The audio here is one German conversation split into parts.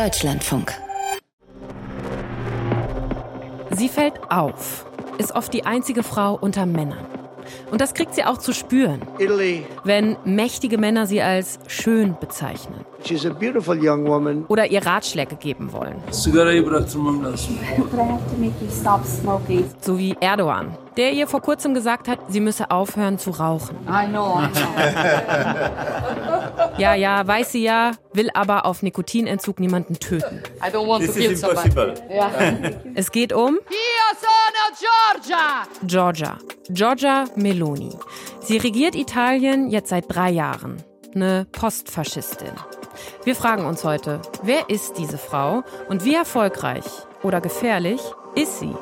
Deutschlandfunk. Sie fällt auf, ist oft die einzige Frau unter Männern. Und das kriegt sie auch zu spüren, wenn mächtige Männer sie als schön bezeichnen oder ihr Ratschläge geben wollen. So wie Erdogan, der ihr vor kurzem gesagt hat, sie müsse aufhören zu rauchen. I know. Ja, weiß sie ja, will aber auf Nikotinentzug niemanden töten. I don't want to kill somebody. Es geht um Io sono Giorgia! Giorgia Meloni. Sie regiert Italien jetzt seit 3 Jahren. Eine Postfaschistin. Wir fragen uns heute, wer ist diese Frau und wie erfolgreich oder gefährlich ist sie?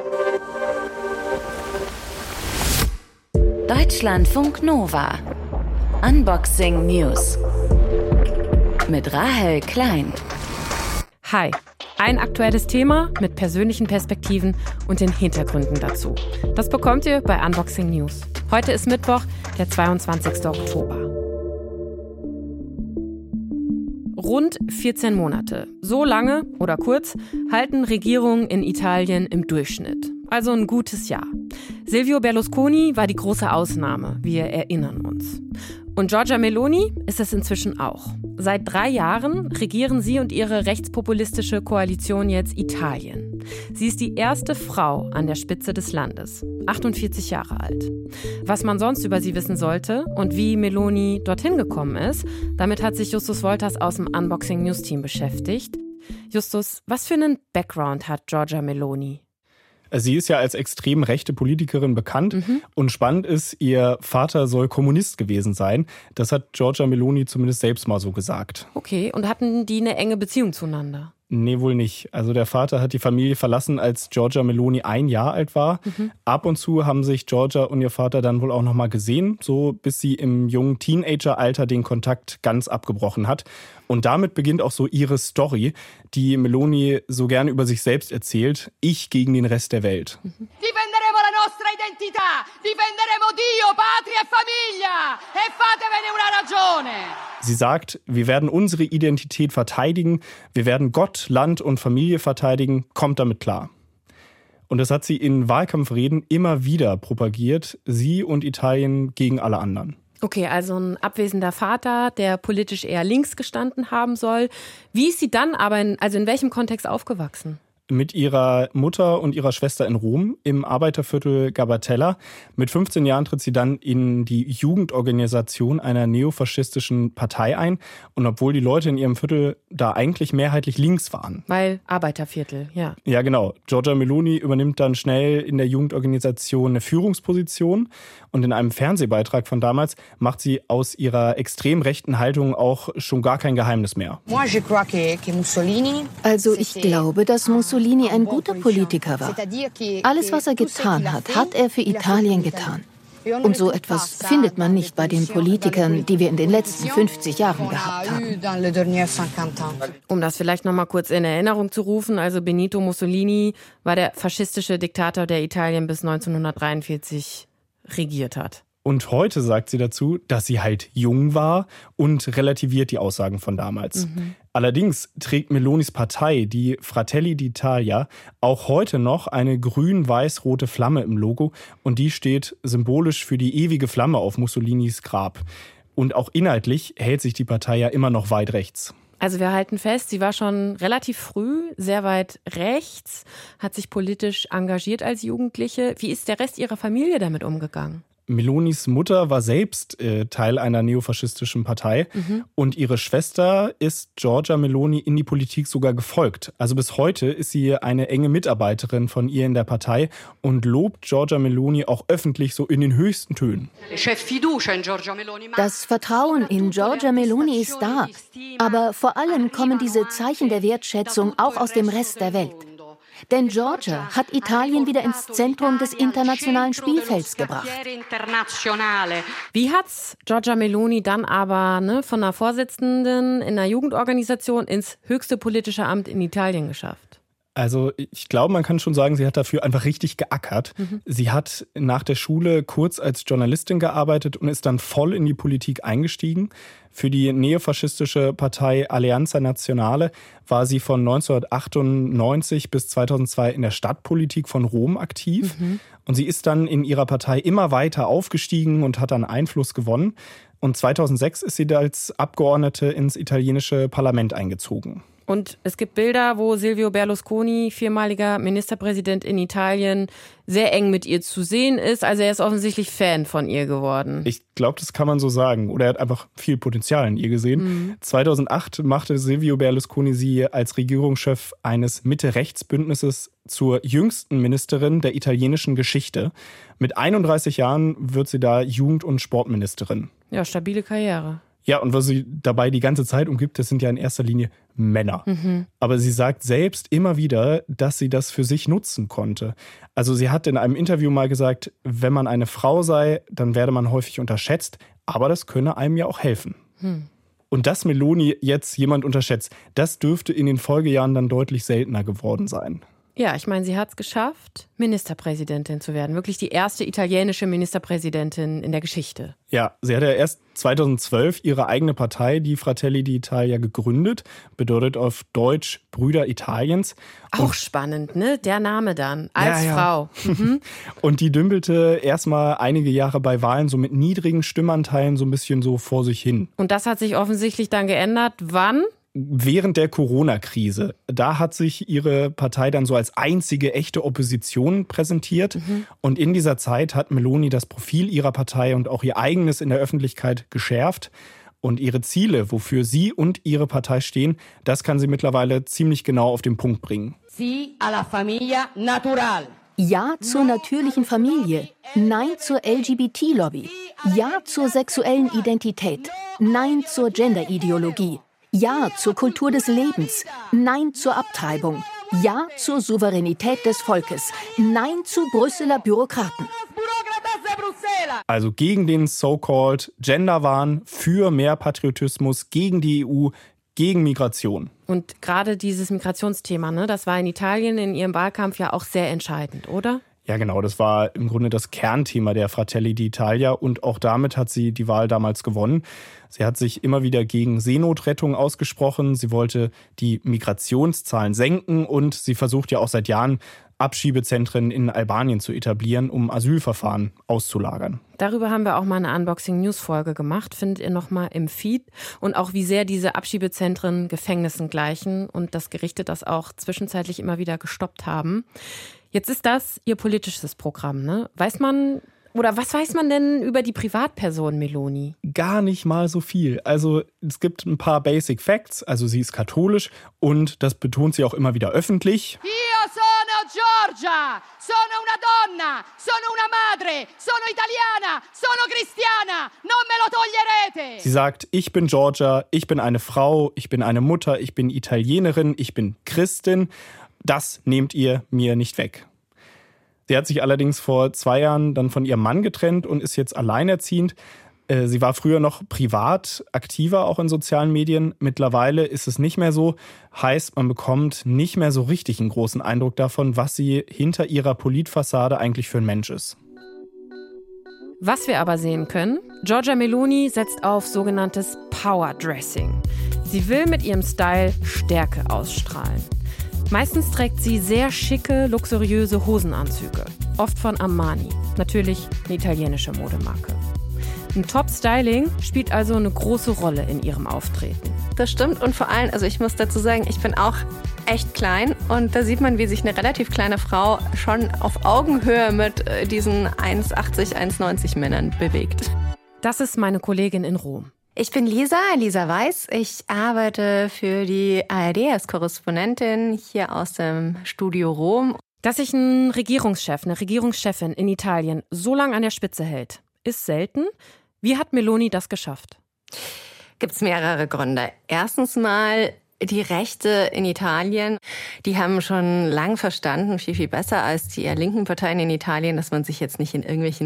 Deutschlandfunk Nova. Unboxing News. Mit Rahel Klein. Hi, ein aktuelles Thema mit persönlichen Perspektiven und den Hintergründen dazu. Das bekommt ihr bei Unboxing News. Heute ist Mittwoch, der 22. Oktober. Rund 14 Monate. So lange oder kurz halten Regierungen in Italien im Durchschnitt. Also ein gutes Jahr. Silvio Berlusconi war die große Ausnahme, wir erinnern uns. Und Giorgia Meloni ist es inzwischen auch. Seit 3 Jahren regieren sie und ihre rechtspopulistische Koalition jetzt Italien. Sie ist die erste Frau an der Spitze des Landes, 48 Jahre alt. Was man sonst über sie wissen sollte und wie Meloni dorthin gekommen ist, damit hat sich Justus Wolters aus dem Unboxing News Team beschäftigt. Justus, was für einen Background hat Giorgia Meloni? Sie ist ja als extrem rechte Politikerin bekannt und spannend ist, ihr Vater soll Kommunist gewesen sein. Das hat Giorgia Meloni zumindest selbst mal so gesagt. Okay, und hatten die eine enge Beziehung zueinander? Nee, wohl nicht. Also der Vater hat die Familie verlassen, als Giorgia Meloni 1 Jahr alt war. Ab und zu haben sich Giorgia und ihr Vater dann wohl auch noch mal gesehen, so bis sie im jungen Teenageralter den Kontakt ganz abgebrochen hat. Und damit beginnt auch so ihre Story, die Meloni so gerne über sich selbst erzählt. Ich gegen den Rest der Welt. Difenderemo la nostra identità, difenderemo Dio, Patria e Famiglia e fatevene una ragione. Sie sagt, wir werden unsere Identität verteidigen, wir werden Gott, Land und Familie verteidigen, kommt damit klar. Und das hat sie in Wahlkampfreden immer wieder propagiert, sie und Italien gegen alle anderen. Okay, also ein abwesender Vater, der politisch eher links gestanden haben soll. Wie ist sie dann aber in welchem Kontext aufgewachsen? Mit ihrer Mutter und ihrer Schwester in Rom im Arbeiterviertel Gabatella. Mit 15 Jahren tritt sie dann in die Jugendorganisation einer neofaschistischen Partei ein. Und obwohl die Leute in ihrem Viertel da eigentlich mehrheitlich links waren. Weil Arbeiterviertel, ja. Ja, genau. Giorgia Meloni übernimmt dann schnell in der Jugendorganisation eine Führungsposition. Und in einem Fernsehbeitrag von damals macht sie aus ihrer extrem rechten Haltung auch schon gar kein Geheimnis mehr. Also ich glaube, dass Mussolini ein guter Politiker war. Alles, was er getan hat, hat er für Italien getan. Und so etwas findet man nicht bei den Politikern, die wir in den letzten 50 Jahren gehabt haben. Um das vielleicht noch mal kurz in Erinnerung zu rufen, also Benito Mussolini war der faschistische Diktator, der Italien bis 1943 regiert hat. Und heute sagt sie dazu, dass sie halt jung war und relativiert die Aussagen von damals. Allerdings trägt Melonis Partei, die Fratelli d'Italia, auch heute noch eine grün-weiß-rote Flamme im Logo. Und die steht symbolisch für die ewige Flamme auf Mussolinis Grab. Und auch inhaltlich hält sich die Partei ja immer noch weit rechts. Also wir halten fest, sie war schon relativ früh sehr weit rechts, hat sich politisch engagiert als Jugendliche. Wie ist der Rest ihrer Familie damit umgegangen? Melonis Mutter war selbst Teil einer neofaschistischen Partei und ihre Schwester ist Giorgia Meloni in die Politik sogar gefolgt. Also bis heute ist sie eine enge Mitarbeiterin von ihr in der Partei und lobt Giorgia Meloni auch öffentlich so in den höchsten Tönen. Das Vertrauen in Giorgia Meloni ist da, aber vor allem kommen diese Zeichen der Wertschätzung auch aus dem Rest der Welt. Denn Giorgia hat Italien wieder ins Zentrum des internationalen Spielfelds gebracht. Wie hat's Giorgia Meloni dann aber von einer Vorsitzenden in einer Jugendorganisation ins höchste politische Amt in Italien geschafft? Also ich glaube, man kann schon sagen, sie hat dafür einfach richtig geackert. Sie hat nach der Schule kurz als Journalistin gearbeitet und ist dann voll in die Politik eingestiegen. Für die neofaschistische Partei Alleanza Nazionale war sie von 1998 bis 2002 in der Stadtpolitik von Rom aktiv. Und sie ist dann in ihrer Partei immer weiter aufgestiegen und hat dann Einfluss gewonnen. Und 2006 ist sie als Abgeordnete ins italienische Parlament eingezogen. Und es gibt Bilder, wo Silvio Berlusconi, 4-maliger Ministerpräsident in Italien, sehr eng mit ihr zu sehen ist. Also er ist offensichtlich Fan von ihr geworden. Ich glaube, das kann man so sagen. Oder er hat einfach viel Potenzial in ihr gesehen. 2008 machte Silvio Berlusconi sie als Regierungschef eines Mitte-Rechts-Bündnisses zur jüngsten Ministerin der italienischen Geschichte. Mit 31 Jahren wird sie da Jugend- und Sportministerin. Ja, stabile Karriere. Ja, und was sie dabei die ganze Zeit umgibt, das sind ja in erster Linie Männer. Aber sie sagt selbst immer wieder, dass sie das für sich nutzen konnte. Also sie hat in einem Interview mal gesagt, wenn man eine Frau sei, dann werde man häufig unterschätzt, aber das könne einem ja auch helfen. Und dass Meloni jetzt jemand unterschätzt, das dürfte in den Folgejahren dann deutlich seltener geworden sein. Ja, ich meine, sie hat es geschafft, Ministerpräsidentin zu werden. Wirklich die erste italienische Ministerpräsidentin in der Geschichte. Ja, sie hat ja erst 2012 ihre eigene Partei, die Fratelli d'Italia, gegründet. Bedeutet auf Deutsch Brüder Italiens. Auch spannend, ne? Der Name dann, als Frau. Und die dümpelte erstmal einige Jahre bei Wahlen so mit niedrigen Stimmanteilen so ein bisschen so vor sich hin. Und das hat sich offensichtlich dann geändert. Wann? Während der Corona-Krise, da hat sich ihre Partei dann so als einzige echte Opposition präsentiert. Und in dieser Zeit hat Meloni das Profil ihrer Partei und auch ihr eigenes in der Öffentlichkeit geschärft. Und ihre Ziele, wofür sie und ihre Partei stehen, das kann sie mittlerweile ziemlich genau auf den Punkt bringen. Sí alla famiglia natural. Ja zur natürlichen Familie. Nein zur LGBT-Lobby. Ja zur sexuellen Identität. Nein zur Genderideologie. Ja zur Kultur des Lebens. Nein zur Abtreibung. Ja zur Souveränität des Volkes. Nein zu Brüsseler Bürokraten. Also gegen den so-called Genderwahn, für mehr Patriotismus, gegen die EU, gegen Migration. Und gerade dieses Migrationsthema, ne, das war in Italien in ihrem Wahlkampf ja auch sehr entscheidend, oder? Ja, genau. Das war im Grunde das Kernthema der Fratelli d'Italia und auch damit hat sie die Wahl damals gewonnen. Sie hat sich immer wieder gegen Seenotrettung ausgesprochen. Sie wollte die Migrationszahlen senken und sie versucht ja auch seit Jahren, Abschiebezentren in Albanien zu etablieren, um Asylverfahren auszulagern. Darüber haben wir auch mal eine Unboxing-News-Folge gemacht, findet ihr nochmal im Feed. Und auch wie sehr diese Abschiebezentren Gefängnissen gleichen und dass Gerichte das auch zwischenzeitlich immer wieder gestoppt haben. Jetzt ist das ihr politisches Programm, ne? Weiß man, oder was weiß man denn über die Privatperson Meloni? Gar nicht mal so viel. Also es gibt ein paar Basic Facts. Also sie ist katholisch und das betont sie auch immer wieder öffentlich. Io sono Giorgia, sono una donna, sono una madre, sono italiana, sono cristiana, non me lo toglierete. Sie sagt, ich bin Giorgia, ich bin eine Frau, ich bin eine Mutter, ich bin Italienerin, ich bin Christin. Das nehmt ihr mir nicht weg. Sie hat sich allerdings vor 2 Jahren dann von ihrem Mann getrennt und ist jetzt alleinerziehend. Sie war früher noch privat aktiver, auch in sozialen Medien. Mittlerweile ist es nicht mehr so. Heißt, man bekommt nicht mehr so richtig einen großen Eindruck davon, was sie hinter ihrer Politfassade eigentlich für ein Mensch ist. Was wir aber sehen können, Giorgia Meloni setzt auf sogenanntes Powerdressing. Sie will mit ihrem Style Stärke ausstrahlen. Meistens trägt sie sehr schicke, luxuriöse Hosenanzüge, oft von Armani, natürlich eine italienische Modemarke. Ein Top-Styling spielt also eine große Rolle in ihrem Auftreten. Das stimmt und vor allem, also ich muss dazu sagen, ich bin auch echt klein und da sieht man, wie sich eine relativ kleine Frau schon auf Augenhöhe mit diesen 1,80, 1,90 Männern bewegt. Das ist meine Kollegin in Rom. Ich bin Lisa Weiß. Ich arbeite für die ARD als Korrespondentin hier aus dem Studio Rom. Dass sich ein Regierungschef, eine Regierungschefin in Italien so lange an der Spitze hält, ist selten. Wie hat Meloni das geschafft? Gibt's mehrere Gründe. Erstens mal die Rechte in Italien, die haben schon lang verstanden, viel, viel besser als die eher linken Parteien in Italien, dass man sich jetzt nicht in irgendwelchen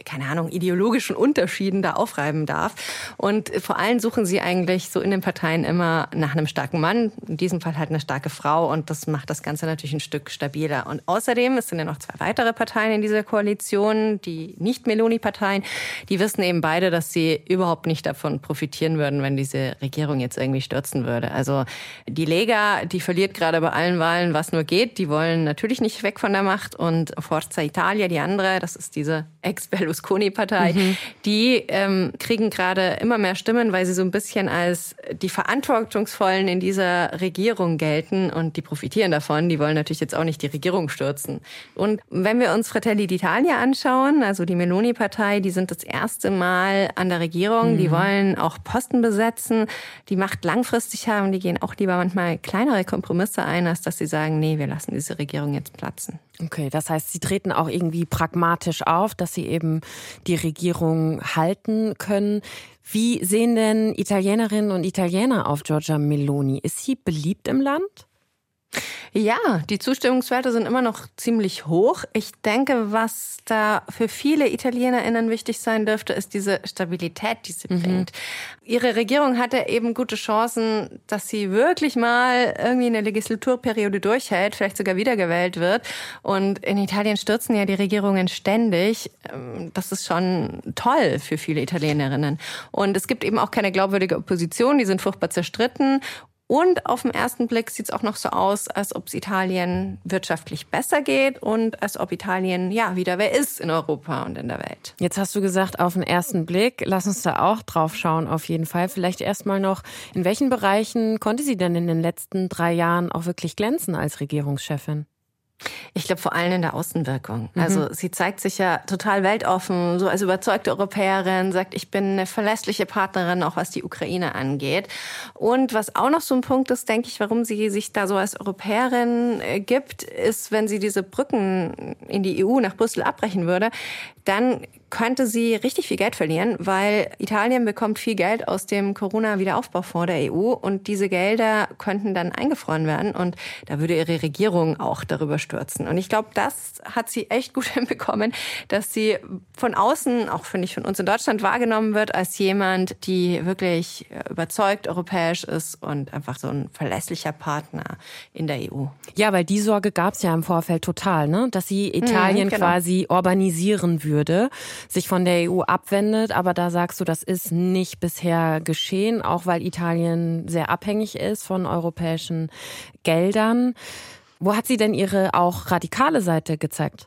keine Ahnung, ideologischen Unterschieden da aufreiben darf. Und vor allem suchen sie eigentlich so in den Parteien immer nach einem starken Mann, in diesem Fall halt eine starke Frau, und das macht das Ganze natürlich ein Stück stabiler. Und außerdem, es sind ja noch 2 weitere Parteien in dieser Koalition, die Nicht-Meloni-Parteien, die wissen eben beide, dass sie überhaupt nicht davon profitieren würden, wenn diese Regierung jetzt irgendwie stürzen würde. Also die Lega, die verliert gerade bei allen Wahlen, was nur geht. Die wollen natürlich nicht weg von der Macht. Und Forza Italia, die andere, das ist diese Ex-Berlusconi-Partei, die kriegen gerade immer mehr Stimmen, weil sie so ein bisschen als die Verantwortungsvollen in dieser Regierung gelten, und die profitieren davon. Die wollen natürlich jetzt auch nicht die Regierung stürzen. Und wenn wir uns Fratelli d'Italia anschauen, also die Meloni-Partei, die sind das erste Mal an der Regierung, die wollen auch Posten besetzen, die Macht langfristig haben, die gehen auch lieber manchmal kleinere Kompromisse ein, als dass sie sagen, nee, wir lassen diese Regierung jetzt platzen. Okay, das heißt, sie treten auch irgendwie pragmatisch auf, dass sie eben die Regierung halten können. Wie sehen denn Italienerinnen und Italiener auf Giorgia Meloni? Ist sie beliebt im Land? Ja, die Zustimmungswerte sind immer noch ziemlich hoch. Ich denke, was da für viele ItalienerInnen wichtig sein dürfte, ist diese Stabilität, die sie bringt. Ihre Regierung hatte eben gute Chancen, dass sie wirklich mal irgendwie eine Legislaturperiode durchhält, vielleicht sogar wiedergewählt wird. Und in Italien stürzen ja die Regierungen ständig. Das ist schon toll für viele Italienerinnen. Und es gibt eben auch keine glaubwürdige Opposition, die sind furchtbar zerstritten. Und auf den ersten Blick sieht es auch noch so aus, als ob es Italien wirtschaftlich besser geht und als ob Italien ja wieder wer ist in Europa und in der Welt. Jetzt hast du gesagt, auf den ersten Blick. Lass uns da auch drauf schauen, auf jeden Fall. Vielleicht erstmal noch, in welchen Bereichen konnte sie denn in den letzten 3 Jahren auch wirklich glänzen als Regierungschefin? Ich glaube vor allem in der Außenwirkung. Also sie zeigt sich ja total weltoffen, so als überzeugte Europäerin, sagt, ich bin eine verlässliche Partnerin, auch was die Ukraine angeht. Und was auch noch so ein Punkt ist, denke ich, warum sie sich da so als Europäerin gibt, ist, wenn sie diese Brücken in die EU nach Brüssel abbrechen würde, dann könnte sie richtig viel Geld verlieren, weil Italien bekommt viel Geld aus dem Corona-Wiederaufbaufonds der EU und diese Gelder könnten dann eingefroren werden und da würde ihre Regierung auch darüber stürzen. Und ich glaube, das hat sie echt gut hinbekommen, dass sie von außen, auch finde ich von uns in Deutschland, wahrgenommen wird als jemand, die wirklich überzeugt europäisch ist und einfach so ein verlässlicher Partner in der EU. Ja, weil die Sorge gab es ja im Vorfeld total, ne? Dass sie Italien quasi urbanisieren würde, sich von der EU abwendet. Aber da sagst du, das ist nicht bisher geschehen, auch weil Italien sehr abhängig ist von europäischen Geldern. Wo hat sie denn ihre auch radikale Seite gezeigt?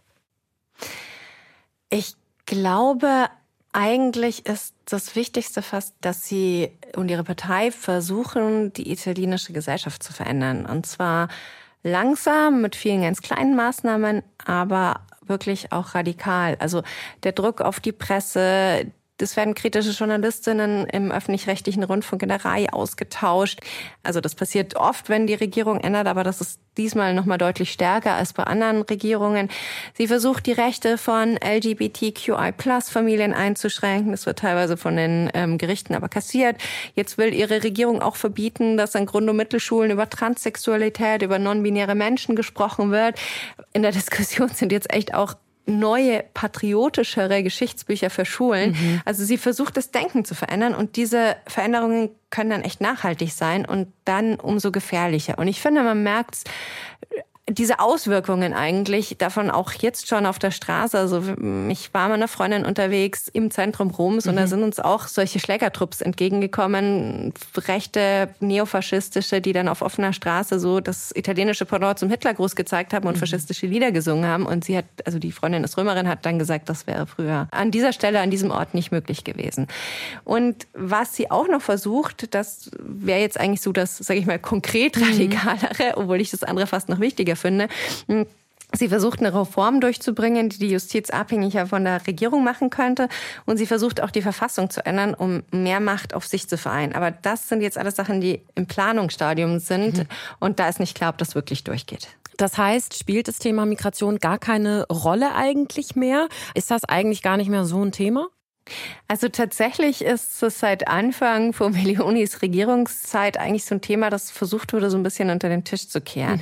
Ich glaube, eigentlich ist das Wichtigste fast, dass sie und ihre Partei versuchen, die italienische Gesellschaft zu verändern. Und zwar langsam, mit vielen ganz kleinen Maßnahmen, aber wirklich auch radikal. Also der Druck auf die Presse, es werden kritische Journalistinnen im öffentlich-rechtlichen Rundfunk in der Reihe ausgetauscht. Also das passiert oft, wenn die Regierung ändert, aber das ist diesmal noch mal deutlich stärker als bei anderen Regierungen. Sie versucht, die Rechte von LGBTQI+-Familien einzuschränken. Das wird teilweise von den Gerichten aber kassiert. Jetzt will ihre Regierung auch verbieten, dass an Grund- und Mittelschulen über Transsexualität, über non-binäre Menschen gesprochen wird. In der Diskussion sind jetzt echt auch neue, patriotischere Geschichtsbücher für Schulen. Also sie versucht, das Denken zu verändern und diese Veränderungen können dann echt nachhaltig sein und dann umso gefährlicher. Und ich finde, man merkt diese Auswirkungen eigentlich davon auch jetzt schon auf der Straße. Also ich war mit einer Freundin unterwegs im Zentrum Roms und da sind uns auch solche Schlägertrupps entgegengekommen, rechte, neofaschistische, die dann auf offener Straße so das italienische Pendant zum Hitlergruß gezeigt haben und faschistische Lieder gesungen haben. Und sie hat, also die Freundin ist Römerin, hat dann gesagt, das wäre früher an dieser Stelle, an diesem Ort nicht möglich gewesen. Und was sie auch noch versucht, das wäre jetzt eigentlich so das, sage ich mal, konkret radikalere, obwohl ich das andere fast noch wichtiger finde. Sie versucht, eine Reform durchzubringen, die die Justiz abhängiger von der Regierung machen könnte. Und sie versucht auch, die Verfassung zu ändern, um mehr Macht auf sich zu vereinen. Aber das sind jetzt alles Sachen, die im Planungsstadium sind. Und da ist nicht klar, ob das wirklich durchgeht. Das heißt, spielt das Thema Migration gar keine Rolle eigentlich mehr? Ist das eigentlich gar nicht mehr so ein Thema? Also tatsächlich ist es seit Anfang von Melonis Regierungszeit eigentlich so ein Thema, das versucht wurde, so ein bisschen unter den Tisch zu kehren.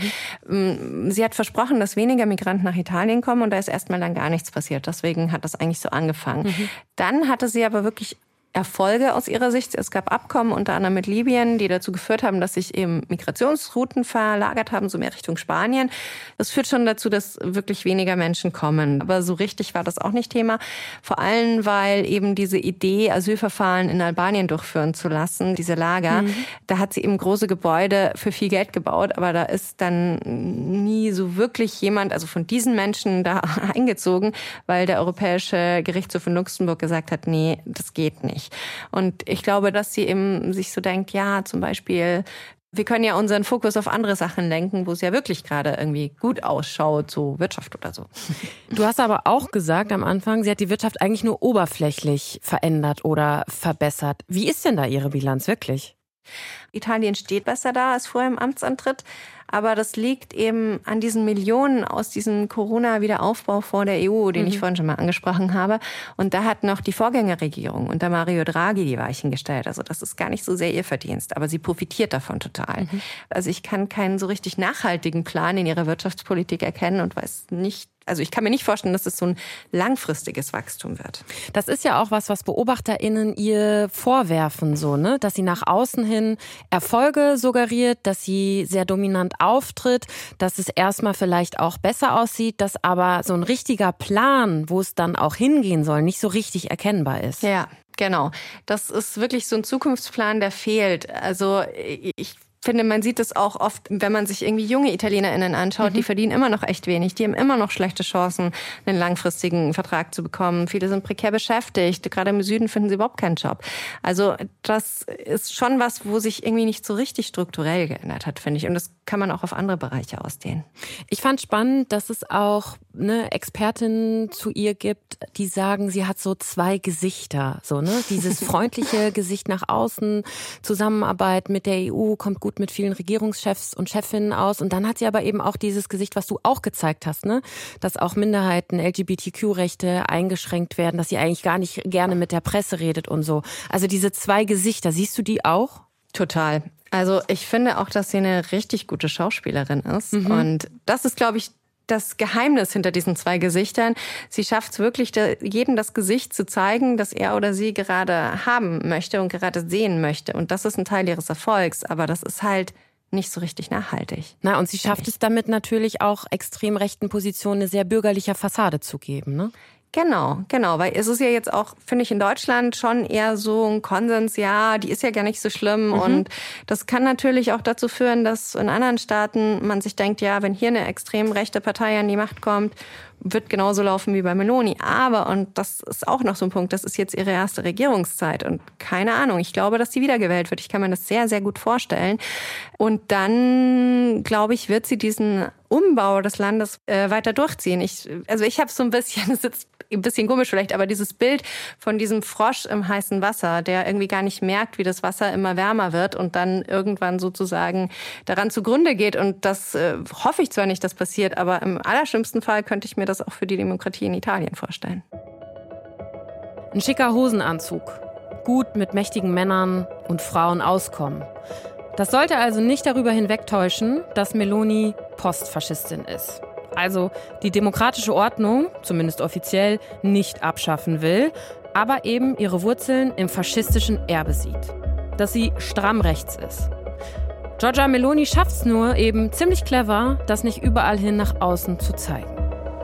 Sie hat versprochen, dass weniger Migranten nach Italien kommen und da ist erstmal dann gar nichts passiert. Deswegen hat das eigentlich so angefangen. Dann hatte sie aber wirklich Erfolge aus ihrer Sicht. Es gab Abkommen unter anderem mit Libyen, die dazu geführt haben, dass sich eben Migrationsrouten verlagert haben, so mehr Richtung Spanien. Das führt schon dazu, dass wirklich weniger Menschen kommen. Aber so richtig war das auch nicht Thema. Vor allem, weil eben diese Idee, Asylverfahren in Albanien durchführen zu lassen, diese Lager, da hat sie eben große Gebäude für viel Geld gebaut. Aber da ist dann nie so wirklich jemand, also von diesen Menschen da eingezogen, weil der Europäische Gerichtshof in Luxemburg gesagt hat, nee, das geht nicht. Und ich glaube, dass sie eben sich so denkt, ja, zum Beispiel, wir können ja unseren Fokus auf andere Sachen lenken, wo es ja wirklich gerade irgendwie gut ausschaut, so Wirtschaft oder so. Du hast aber auch gesagt am Anfang, sie hat die Wirtschaft eigentlich nur oberflächlich verändert oder verbessert. Wie ist denn da ihre Bilanz wirklich? Italien steht besser da als vor dem Amtsantritt. Aber das liegt eben an diesen Millionen aus diesem Corona-Wiederaufbau vor der EU, den ich vorhin schon mal angesprochen habe. Und da hat noch die Vorgängerregierung unter Mario Draghi die Weichen gestellt. Also das ist gar nicht so sehr ihr Verdienst, aber sie profitiert davon total. Also ich kann keinen so richtig nachhaltigen Plan in ihrer Wirtschaftspolitik erkennen und weiß nicht, also ich kann mir nicht vorstellen, dass es so ein langfristiges Wachstum wird. Das ist ja auch was BeobachterInnen ihr vorwerfen, so, ne? Dass sie nach außen hin Erfolge suggeriert, dass sie sehr dominant auftritt, dass es erstmal vielleicht auch besser aussieht, dass aber so ein richtiger Plan, wo es dann auch hingehen soll, nicht so richtig erkennbar ist. Ja, genau. Das ist wirklich so ein Zukunftsplan, der fehlt. Also ich finde, man sieht es auch oft, wenn man sich irgendwie junge ItalienerInnen anschaut, die verdienen immer noch echt wenig. Die haben immer noch schlechte Chancen, einen langfristigen Vertrag zu bekommen. Viele sind prekär beschäftigt. Gerade im Süden finden sie überhaupt keinen Job. Also das ist schon was, wo sich irgendwie nicht so richtig strukturell geändert hat, finde ich. Und das kann man auch auf andere Bereiche ausdehnen. Ich fand spannend, dass es auch Expertinnen zu ihr gibt, die sagen, sie hat so zwei Gesichter. So, ne? Dieses freundliche Gesicht nach außen, Zusammenarbeit mit der EU, kommt gut mit vielen Regierungschefs und Chefinnen aus. Und dann hat sie aber eben auch dieses Gesicht, was du auch gezeigt hast, ne? Dass auch Minderheiten, LGBTQ-Rechte eingeschränkt werden, dass sie eigentlich gar nicht gerne mit der Presse redet und so. Also diese zwei Gesichter, siehst du die auch? Total. Also ich finde auch, dass sie eine richtig gute Schauspielerin ist. Und das ist, glaube ich, das Geheimnis hinter diesen zwei Gesichtern. Sie schafft es wirklich, jedem das Gesicht zu zeigen, das er oder sie gerade haben möchte und gerade sehen möchte. Und das ist ein Teil ihres Erfolgs. Aber das ist halt nicht so richtig nachhaltig. Na, und sie schafft es damit natürlich auch extrem rechten Positionen eine sehr bürgerliche Fassade zu geben, ne? Genau, weil es ist ja jetzt auch, finde ich, in Deutschland schon eher so ein Konsens, ja, die ist ja gar nicht so schlimm. Und das kann natürlich auch dazu führen, dass in anderen Staaten man sich denkt, ja, wenn hier eine extrem rechte Partei an die Macht kommt, wird genauso laufen wie bei Meloni. Aber, und das ist auch noch so ein Punkt, das ist jetzt ihre erste Regierungszeit und keine Ahnung, ich glaube, dass sie wiedergewählt wird. Ich kann mir das sehr, sehr gut vorstellen. Und dann, glaube ich, wird sie diesen Umbau des Landes weiter durchziehen. Ich habe so ein bisschen, das ist jetzt ein bisschen komisch vielleicht, aber dieses Bild von diesem Frosch im heißen Wasser, der irgendwie gar nicht merkt, wie das Wasser immer wärmer wird und dann irgendwann sozusagen daran zugrunde geht. Und das hoffe ich zwar nicht, dass passiert, aber im allerschlimmsten Fall könnte ich mir das auch für die Demokratie in Italien vorstellen. Ein schicker Hosenanzug. Gut mit mächtigen Männern und Frauen auskommen. Das sollte also nicht darüber hinwegtäuschen, dass Meloni Postfaschistin ist. Also die demokratische Ordnung, zumindest offiziell, nicht abschaffen will, aber eben ihre Wurzeln im faschistischen Erbe sieht. Dass sie stramm rechts ist. Giorgia Meloni schafft es nur eben ziemlich clever, das nicht überall hin nach außen zu zeigen.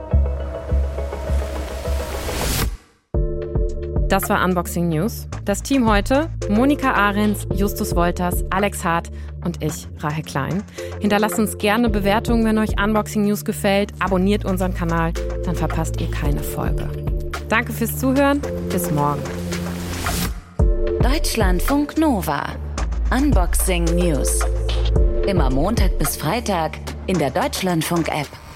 Das war Unboxing News. Das Team heute: Monika Ahrens, Justus Wolters, Alex Hart und ich, Rahel Klein. Hinterlasst uns gerne Bewertungen, wenn euch Unboxing News gefällt. Abonniert unseren Kanal, dann verpasst ihr keine Folge. Danke fürs Zuhören. Bis morgen. Deutschlandfunk Nova. Unboxing News. Immer Montag bis Freitag in der Deutschlandfunk-App.